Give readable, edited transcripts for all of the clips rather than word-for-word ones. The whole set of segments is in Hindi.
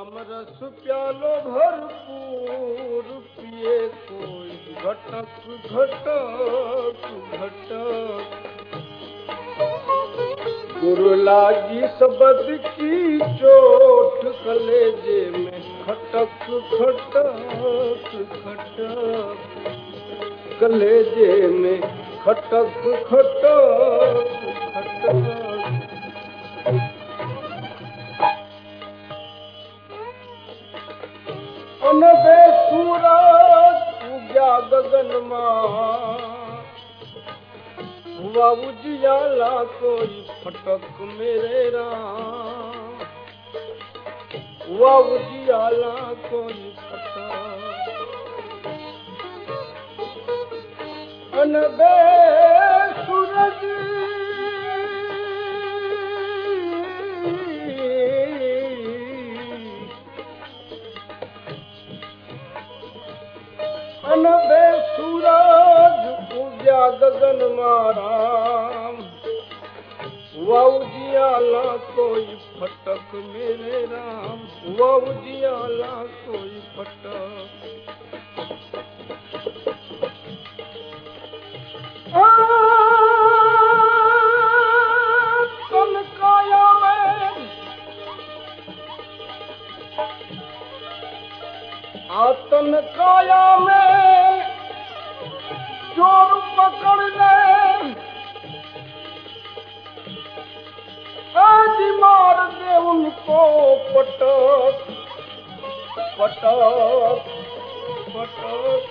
राम रस प्यालो भरपूर पिए कोई घटक घटक घटक। गुरु लागी सबद की चोट कलेजे में खटक खटक खटक। कलेजे में खटक खटक खटक। अनबे सूरज उग्या गगन मां हुआ उजियाला कोई फटक मेरे राम। हुआ उजियाला कोई फटक। अनबे सूरज अनबे सूरज उग्या गगन माराम। हुआ उजियाला कोई फटक मेरे राम। हुआ उजियाला कोई फटक। तन काया में आतन काया में चोर पकड़ ले आज मार दे उनको पटक पटक पटक।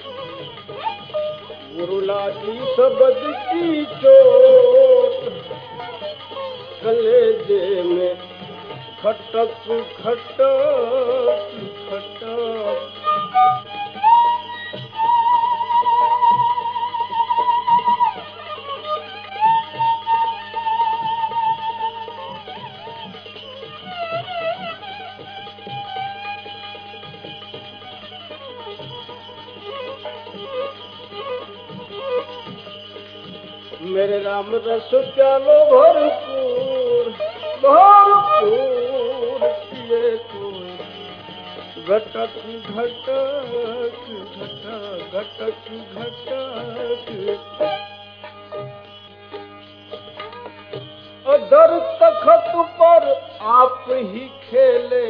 गुरु लागी सबद की चोट कलेजे में खटक खटक खटक। मेरे राम रस प्यालो भरपूर भरपूर पिए कोई घटक घटक घटक घटक घटक। अधर तखत पर आप ही खेले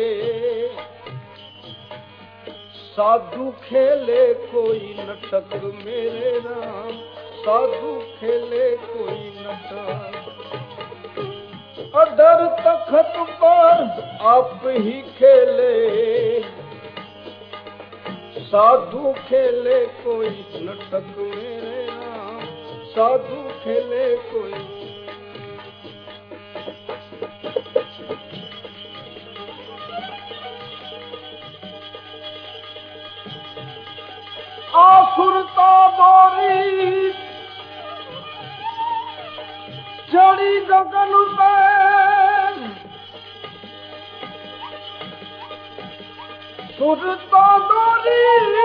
साधु खेले कोई नटक मेरे राम। साधु खेले कोई नटक। अधर तखत पर आप ही खेले साधु खेले कोई नटक मेरे राम। साधु खेले कोई। आसुरता बोरी चढ़ी गगन पे सुरता डोरी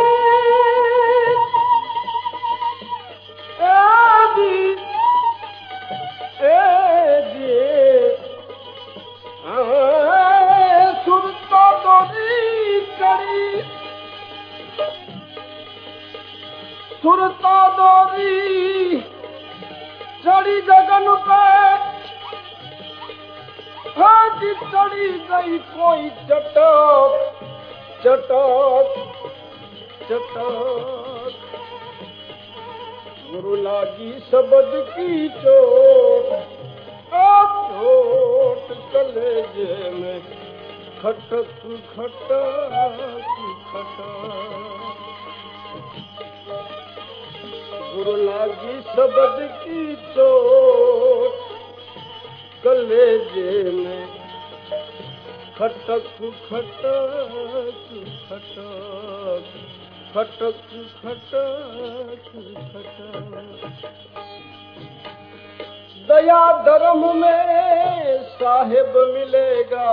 सुरता डोरी चढ़ी सुरता डोरी चढ़ी गगन पे आज चढ़ी गई कोई चटक चटक चटक। गुरु लागी सबद की चोट चोट कलेजे में खटक खटक खटक। गुरु लागी सबद की चोट कलेजे में खटक खटक खटक खटक खटक खटक। दया धर्म में साहिब मिलेगा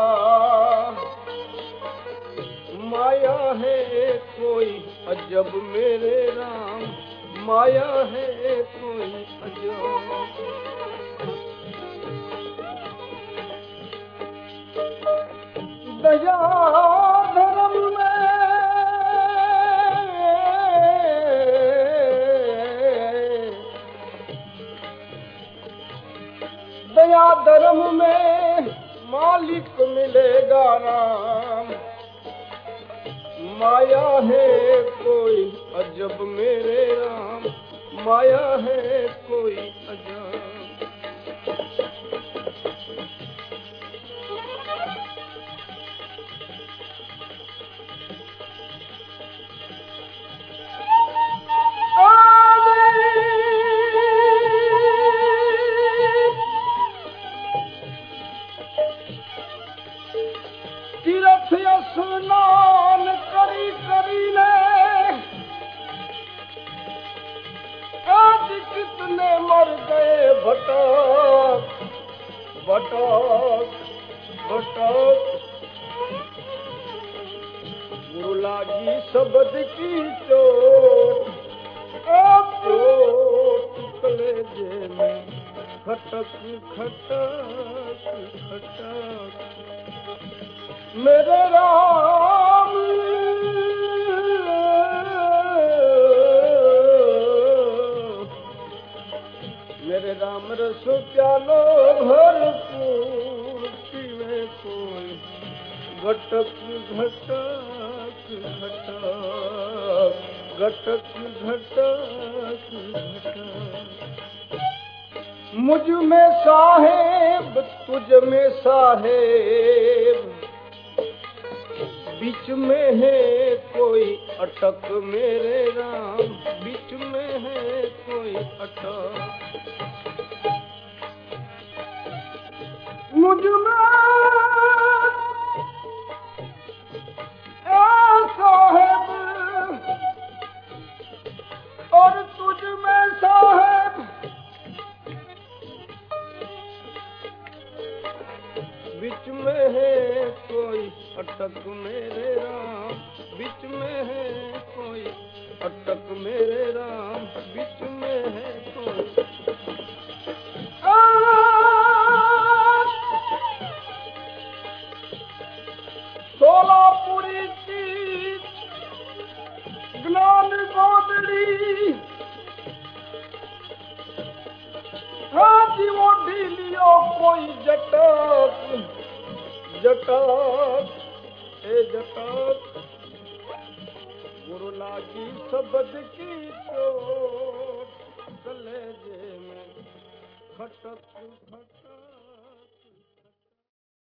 माया है कोई अजब मेरे राम। माया है कोई अजब। दया दया धर्म में मालिक मिलेगा राम। माया है कोई अजब मेरे राम, माया है कोई अजब। तीर्थ स्नान करी करीने आज कितने मर गए भटक भटक भटक। गुरु लागी शब्द की चोट, चोट कलेजे में खटक खटक खटक। मेरे राम मेरे राम रस प्यालो भरपूर पीवे कोई घटक घटक घटक घटक घटक घटक। मुझ में साहेब तुझ में साहेब, बीच में है कोई अटक मेरे राम, बीच में है कोई अटक। मुझ में साहेब और तुझ में साहेब, बीच में है कोई अटक मेरे राम, बीच में है कोई अटक मेरे राम, बीच में है कोई। सोलापुरी की ज्ञान गोदड़ी वो ढीलियो कोई जटक जटक ए जटक। गुरु लागी शब्द की चोट कलेजे में खटक खटक।